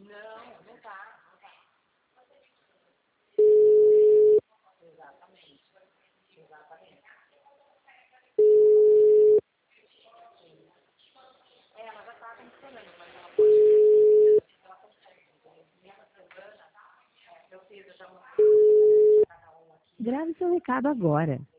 Não, não tá. Exatamente. Exatamente. Ela já tá funcionando, mas ela pode. Ela consegue. Nessa semana, eu fiz já uma cada um aqui. Grave seu recado agora.